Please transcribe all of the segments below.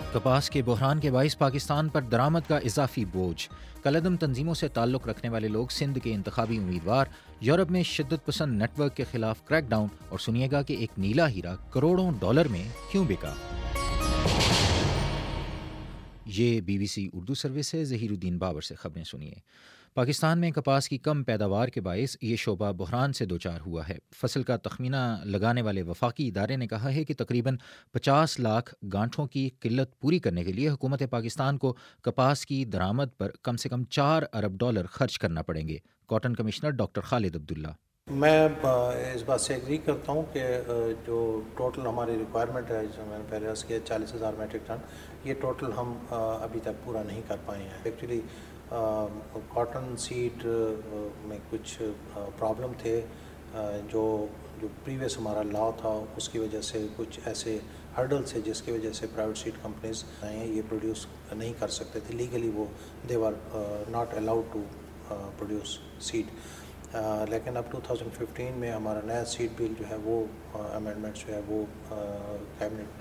کپاس کے بحران کے باعث پاکستان پر درآمد کا اضافی بوجھ، کالعدم تنظیموں سے تعلق رکھنے والے لوگ سندھ کے انتخابی امیدوار، یورپ میں شدت پسند نیٹ ورک کے خلاف کریک ڈاؤن، اور سنیے گا کہ ایک نیلا ہیرا کروڑوں ڈالر میں کیوں بکا۔ یہ BBC اردو سروس ہے۔ ظہیر الدین بابر سے خبریں سنیے۔ پاکستان میں کپاس کی کم پیداوار کے باعث یہ شعبہ بحران سے دوچار ہوا ہے۔ فصل کا تخمینہ لگانے والے وفاقی ادارے نے کہا ہے کہ تقریباً 50 لاکھ گانٹھوں کی قلت پوری کرنے کے لیے حکومت پاکستان کو کپاس کی درآمد پر کم سے کم 4 ارب ڈالر خرچ کرنا پڑیں گے۔ Cotton commissioner doctor Khalid Abdullah: میں اس بات سے ایگری کرتا ہوں کہ جو ٹوٹل ہماری ریکوائرمنٹ ہے، جو میں نے پہلے عرض کیا 40,000 میٹرک ٹن، یہ ٹوٹل ہم ابھی تک پورا نہیں کر پائے ہیں۔ ایکچولی کاٹن سیڈ میں کچھ پرابلم تھے، جو پریویس ہمارا لا تھا اس کی وجہ سے کچھ ایسے ہرڈلس ہے جس کی وجہ سے پرائیویٹ سیڈ کمپنیز ہیں یہ پروڈیوس نہیں کر سکتے تھے۔ لیگلی وہ they were not allowed to produce seed, لیکن اب 2015 میں ہمارا نیا سیڈ بل جو ہے وہ امینڈمنٹس جو ہے وہ کیبنٹ نے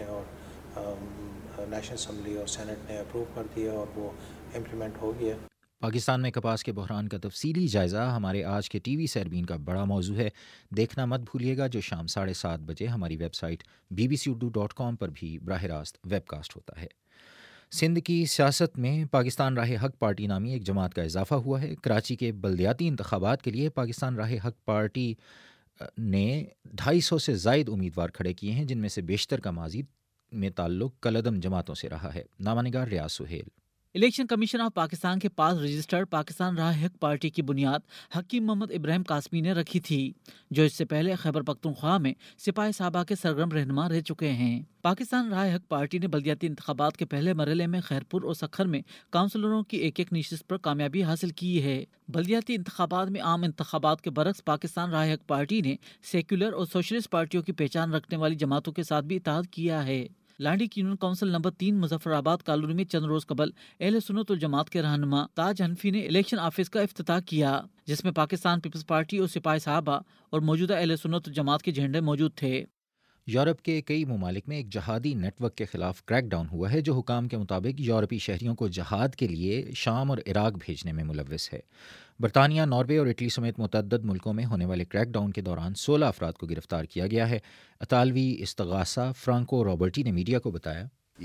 اور نیشنل اسمبلی اور سینٹ نے اپروو کر دیا اور وہ امپلیمنٹ ہو گیا۔ پاکستان میں کپاس کے بحران کا تفصیلی جائزہ ہمارے آج کے TV سیربین کا بڑا موضوع ہے، دیکھنا مت بھولیے گا، جو شام 7:30 بجے ہماری ویب سائٹ bbcurdu.com پر بھی براہ راست ویب کاسٹ ہوتا ہے۔ سندھ کی سیاست میں پاکستان راہ حق پارٹی نامی ایک جماعت کا اضافہ ہوا ہے۔ کراچی کے بلدیاتی انتخابات کے لیے پاکستان راہ حق پارٹی نے 250 سے زائد امیدوار کھڑے کیے ہیں، جن میں سے بیشتر کا ماضی میں تعلق کالعدم جماعتوں سے رہا ہے۔ نامہ نگار Riaz Sohail: election commission of Pakistan کے پاس رجسٹرڈ پاکستان راہ حق پارٹی کی بنیاد حکیم محمد ابراہیم قاسمی نے رکھی تھی، جو اس سے پہلے خیبر پختونخوا میں سپاہی صحابہ کے سرگرم رہنما رہ چکے ہیں۔ پاکستان راہ حق پارٹی نے بلدیاتی انتخابات کے پہلے مرحلے میں خیرپور اور سکھر میں کونسلروں کی ایک نشست پر کامیابی حاصل کی ہے۔ بلدیاتی انتخابات میں عام انتخابات کے برعکس پاکستان راہ حق پارٹی نے سیکولر اور سوشلسٹ پارٹیوں کی پہچان رکھنے والی جماعتوں کے ساتھ بھی اتحاد کیا ہے۔ Landi union council number 3 Muzaffarabad colony میں چند روز قبل اہل سنت والجماعت کے رہنما تاج حنفی نے الیکشن آفس کا افتتاح کیا، جس میں پاکستان پیپلز پارٹی اور سپاہی صحابہ اور موجودہ اہل سنت والجماعت کے جھنڈے موجود تھے۔ یورپ کے کئی ممالک میں ایک جہادی نیٹ ورک کے خلاف کریک ڈاؤن ہوا ہے، جو حکام کے مطابق یورپی شہریوں کو جہاد کے لیے شام اور عراق بھیجنے میں ملوث ہے۔ برطانیہ، ناروے اور اٹلی سمیت متعدد ملکوں میں ہونے والے کریک ڈاؤن کے دوران 16 افراد کو گرفتار کیا گیا ہے۔ اطالوی استغاثہ فرانکو روبرٹی نے میڈیا کو بتایا: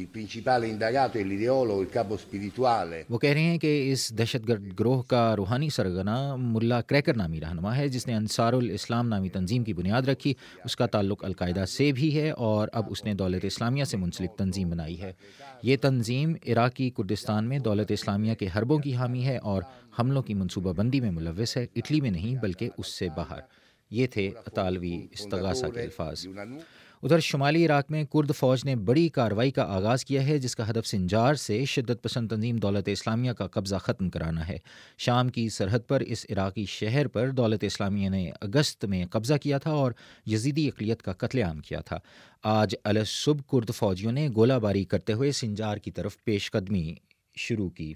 وہ کہہ رہے ہیں کہ اس دہشت گرد گروہ کا روحانی سرگنا ملا کریکر نامی رہنما ہے، جس نے انصار الاسلام نامی تنظیم کی بنیاد رکھی۔ اس کا تعلق القاعدہ سے بھی ہے اور اب اس نے دولت اسلامیہ سے منسلک تنظیم بنائی ہے۔ یہ تنظیم عراقی کردستان میں دولت اسلامیہ کے حربوں کی حامی ہے اور حملوں کی منصوبہ بندی میں ملوث ہے، اٹلی میں نہیں بلکہ اس سے باہر۔ یہ تھے اطالوی استغاثہ کے الفاظ۔ ادھر شمالی عراق میں کرد فوج نے بڑی کارروائی کا آغاز کیا ہے، جس کا ہدف سنجار سے شدت پسند تنظیم دولت اسلامیہ کا قبضہ ختم کرانا ہے۔ شام کی سرحد پر اس عراقی شہر پر دولت اسلامیہ نے اگست میں قبضہ کیا تھا اور یزیدی اقلیت کا قتل عام کیا تھا۔ آج الصبح کرد فوجیوں نے گولہ باری کرتے ہوئے سنجار کی طرف پیش قدمی شروع کی۔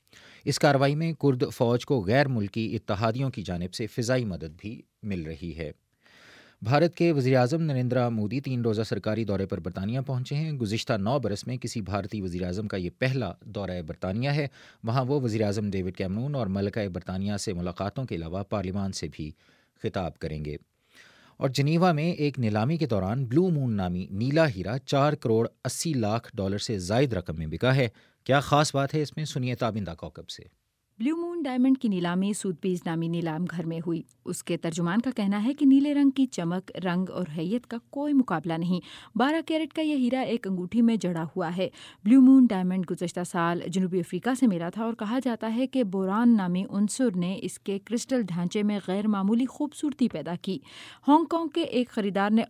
اس کارروائی میں کرد فوج کو غیر ملکی اتحادیوں کی جانب سے فضائی مدد بھی مل رہی ہے۔ بھارت کے وزیراعظم نریندر مودی 3 روزہ سرکاری دورے پر برطانیہ پہنچے ہیں۔ گزشتہ 9 برس میں کسی بھارتی وزیراعظم کا یہ پہلا دورہ برطانیہ ہے۔ وہاں وہ وزیراعظم ڈیوڈ کیمرون اور ملکہ برطانیہ سے ملاقاتوں کے علاوہ پارلیمان سے بھی خطاب کریں گے۔ اور جنیوا میں ایک نیلامی کے دوران بلو مون نامی نیلا ہیرا 4 کروڑ 80 لاکھ ڈالر سے زائد رقم میں بکا ہے۔ کیا خاص بات ہے اس میں، سنیے تابندہ کوکب سے۔ بلیو مون ڈائمنڈ کی نیلامی سوتھبیز نامی نیلام گھر میں ہوئی۔ اس کے ترجمان کا کہنا ہے کہ نیلے رنگ کی چمک، رنگ اور حیت کا کوئی مقابلہ نہیں۔ 12 کیرٹ کا یہ ہیرا ایک انگوٹھی میں جڑا ہوا ہے۔ بلیو مون ڈائمنڈ گزشتہ سال جنوبی افریقہ سے ملا تھا اور کہا جاتا ہے کہ بوران نامی عنصر نے اس کے کرسٹل ڈھانچے میں غیر معمولی خوبصورتی پیدا کی۔ ہانگ کانگ کے ایک خریدار نے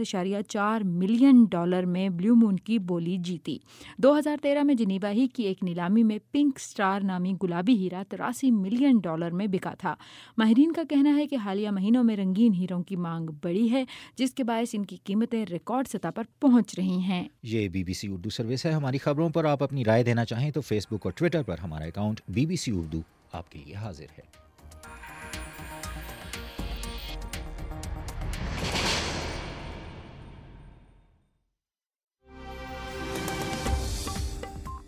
48.4 ملین ڈالر میں بلیو مون کی بولی جیتی۔ 2013 میں جنیوا ہی کی ایک نیلامی میں پنک سٹار نامی گلابی ہیرا 83 ملین ڈالر میں بکا تھا۔ ماہرین کا کہنا ہے کہ حالیہ مہینوں میں رنگین ہیروں کی مانگ بڑھی ہے، جس کے باعث ان کی قیمتیں ریکارڈ سطح پر پہنچ رہی ہیں۔ یہ BBC اردو سروس ہے۔ ہماری خبروں پر آپ اپنی رائے دینا چاہیں تو فیس بک اور ٹویٹر پر ہمارا اکاؤنٹ BBC اردو آپ کے لیے حاضر ہے۔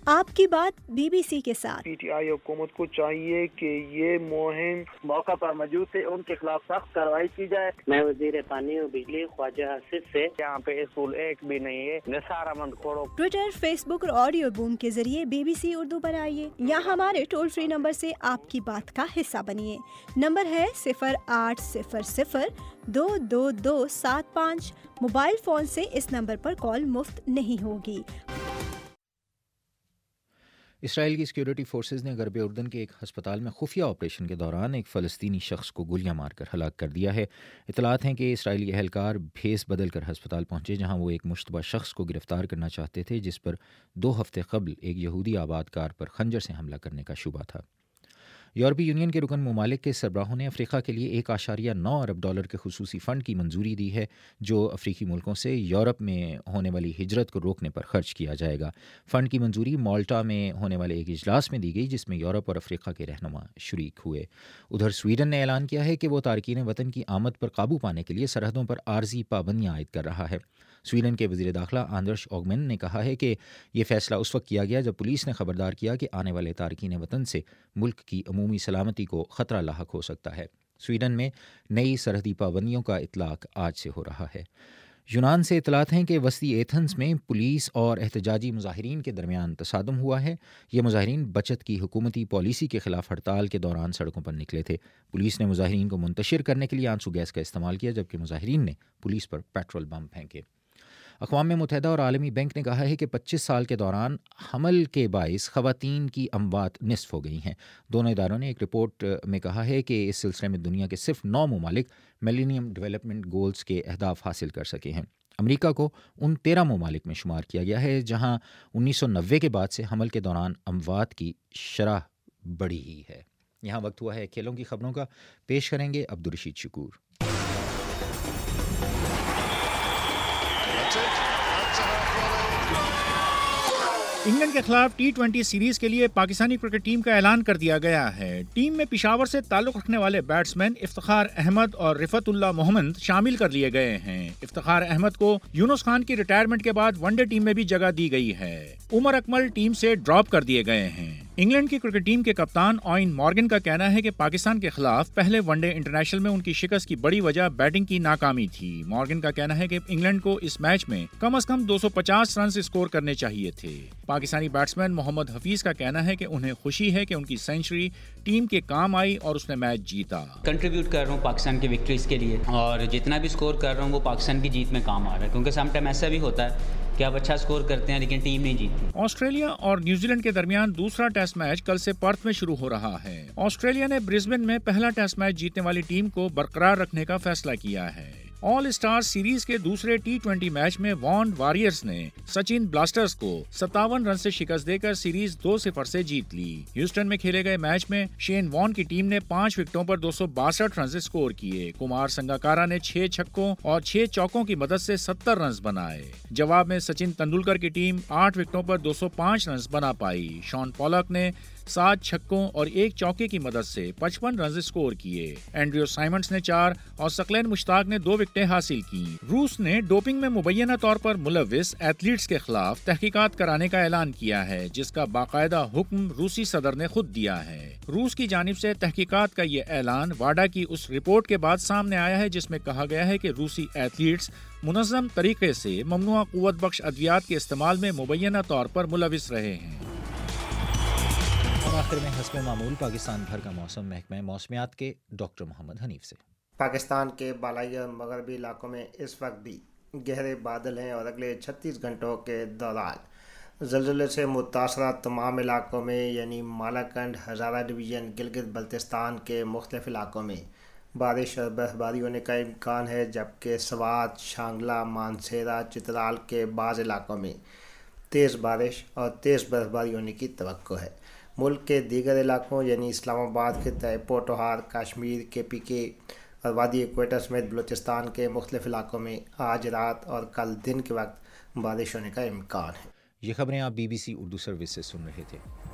آپ کی بات BBC کے ساتھ۔ پی ٹی آئی حکومت کو چاہیے کہ یہ مہم موقع پر موجود تھے، ان کے خلاف سخت کارروائی کی جائے۔ میں وزیر پانی و بجلی خواجہ آصف سے، یہاں پہ اسکول ایک بھی نہیں ہے، Nisar Ahmed Khuhro. Twitter, Facebook اور آڈیو بوم کے ذریعے BBC اردو پر آئیے یا ہمارے ٹول فری نمبر سے آپ کی بات کا حصہ بنیے۔ نمبر ہے 0800-222-75۔ موبائل فون سے اس نمبر پر کال مفت نہیں ہوگی۔ اسرائیل کی سیکیورٹی فورسز نے غرب اردن کے ایک ہسپتال میں خفیہ آپریشن کے دوران ایک فلسطینی شخص کو گولیاں مار کر ہلاک کر دیا ہے۔ اطلاعات ہیں کہ اسرائیلی اہلکار بھیس بدل کر ہسپتال پہنچے جہاں وہ ایک مشتبہ شخص کو گرفتار کرنا چاہتے تھے جس پر 2 ہفتے قبل ایک یہودی آباد کار پر خنجر سے حملہ کرنے کا شبہ تھا۔ یورپی یونین کے رکن ممالک کے سربراہوں نے افریقہ کے لیے $1.9 ارب کے خصوصی فنڈ کی منظوری دی ہے جو افریقی ملکوں سے یورپ میں ہونے والی ہجرت کو روکنے پر خرچ کیا جائے گا۔ فنڈ کی منظوری مالٹا میں ہونے والے ایک اجلاس میں دی گئی جس میں یورپ اور افریقہ کے رہنما شریک ہوئے۔ ادھر سویڈن نے اعلان کیا ہے کہ وہ تارکین وطن کی آمد پر قابو پانے کے لیے سرحدوں پر عارضی پابندیاں عائد کر رہا ہے۔ سویڈن کے وزیر داخلہ آندرش اوگمن نے کہا ہے کہ یہ فیصلہ اس وقت کیا گیا جب پولیس نے خبردار کیا کہ آنے والے تارکین وطن سے ملک کی عمومی سلامتی کو خطرہ لاحق ہو سکتا ہے۔ سویڈن میں نئی سرحدی پابندیوں کا اطلاق آج سے ہو رہا ہے۔ یونان سے اطلاعات ہیں کہ وسطی ایتھنز میں پولیس اور احتجاجی مظاہرین کے درمیان تصادم ہوا ہے۔ یہ مظاہرین بچت کی حکومتی پالیسی کے خلاف ہڑتال کے دوران سڑکوں پر نکلے تھے۔ پولیس نے مظاہرین کو منتشر کرنے کے لیے آنسو گیس کا استعمال کیا جبکہ مظاہرین نے پولیس پر پیٹرول بم پھینکے۔ اقوام متحدہ اور عالمی بینک نے کہا ہے کہ 25 سال کے دوران حمل کے باعث خواتین کی اموات نصف ہو گئی ہیں۔ دونوں اداروں نے ایک رپورٹ میں کہا ہے کہ اس سلسلے میں دنیا کے صرف 9 ممالک میلینیم ڈیولپمنٹ گولز کے اہداف حاصل کر سکے ہیں۔ امریکہ کو ان 13 ممالک میں شمار کیا گیا ہے جہاں 1990 کے بعد سے حمل کے دوران اموات کی شرح بڑھی ہی ہے۔ یہاں وقت ہوا ہے کھیلوں کی خبروں کا، پیش کریں گے عبدالرشید شکور۔ انگلینڈ کے خلاف T20 سیریز کے لیے پاکستانی کرکٹ ٹیم کا اعلان کر دیا گیا ہے۔ ٹیم میں پشاور سے تعلق رکھنے والے بیٹسمین افتخار احمد اور رفعت اللہ محمد شامل کر لیے گئے ہیں۔ افتخار احمد کو یونس خان کی ریٹائرمنٹ کے بعد ون ڈے ٹیم میں بھی جگہ دی گئی ہے۔ عمر اکمل ٹیم سے ڈراپ کر دیے گئے ہیں۔ انگلینڈ کی کرکٹ ٹیم کے کپتان اوین مارگن کا کہنا ہے کہ پاکستان کے خلاف پہلے ون ڈے انٹرنیشنل میں ان کی شکست کی بڑی وجہ بیٹنگ کی ناکامی تھی۔ مارگن کا کہنا ہے کہ انگلینڈ کو اس میچ میں کم از کم 250 رنز اسکور کرنے چاہیے تھے۔ پاکستانی بیٹسمین محمد حفیظ کا کہنا ہے کہ انہیں خوشی ہے کہ ان کی سینچری ٹیم کے کام آئی اور اس نے میچ جیتا۔ کنٹریبیوٹ کر رہا ہوں پاکستان کی وکٹریز کے لیے اور جتنا بھی اسکور کر رہا ہوں وہ پاکستان کی جیت میں کام آ رہا ہے، کیونکہ سم ٹائم ایسا بھی ہوتا ہے کہ آپ اچھا اسکور کرتے ہیں لیکن ٹیم نہیں جیتتی۔ آسٹریلیا اور نیوزی لینڈ کے درمیان دوسرا ٹیسٹ میچ کل سے پرتھ میں شروع ہو رہا ہے۔ آسٹریلیا نے برسبن میں پہلا ٹیسٹ میچ جیتنے والی ٹیم کو برقرار رکھنے کا فیصلہ کیا ہے۔ آل اسٹار سیریز کے دوسرے T20 میچ میں وان واریئرز نے سچن بلاسٹرز کو 57 رن سے شکست دے کر سیریز 2-0 سے جیت لی۔ ہیوسٹن میں کھیلے گئے میچ میں شین وان کی ٹیم نے 5 وکٹوں پر 262 رن اسکور کیے۔ کمار سنگاکارا نے 6 چھکوں اور 6 چوکوں کی مدد سے 70 رنز بنائے۔ جواب میں سچن تندولکر کی ٹیم 8 وکٹوں پر 205 رنز بنا پائی۔ شان پولاک نے 7 چھکوں اور 1 چوکے کی مدد سے 55 رنز اسکور کیے۔ اینڈریو سائمنڈز نے 4 اور ثقلین مشتاق نے 2 وکٹیں حاصل کی۔ روس نے ڈوپنگ میں مبینہ طور پر ملوث ایتھلیٹس کے خلاف تحقیقات کرانے کا اعلان کیا ہے جس کا باقاعدہ حکم روسی صدر نے خود دیا ہے۔ روس کی جانب سے تحقیقات کا یہ اعلان واڈا کی اس رپورٹ کے بعد سامنے آیا ہے جس میں کہا گیا ہے کہ روسی ایتھلیٹس منظم طریقے سے ممنوعہ قوت بخش ادویات کے استعمال میں مبینہ طور پر ملوث رہے ہیں۔ اور آخر میں حسب معمول پاکستان بھر کا موسم، محکمہ موسمیات کے ڈاکٹر محمد حنیف سے۔ پاکستان کے بالائی اور مغربی علاقوں میں اس وقت بھی گہرے بادل ہیں اور اگلے 36 گھنٹوں کے دوران زلزلے سے متاثرہ تمام علاقوں میں یعنی مالاکنڈ، ہزارہ ڈویژن، گلگت بلتستان کے مختلف علاقوں میں بارش اور برف باری ہونے کا امکان ہے، جبکہ سوات، شانگلہ، مانسہرہ، چترال کے بعض علاقوں میں تیز بارش اور تیز برف باری ہونے کی توقع ہے۔ ملک کے دیگر علاقوں یعنی اسلام آباد خطہ پوٹوہار، کشمیر، KPK اور وادی ایکویٹر سمیت بلوچستان کے مختلف علاقوں میں آج رات اور کل دن کے وقت بارش ہونے کا امکان ہے۔ یہ خبریں آپ BBC اردو سروس سے سن رہے تھے۔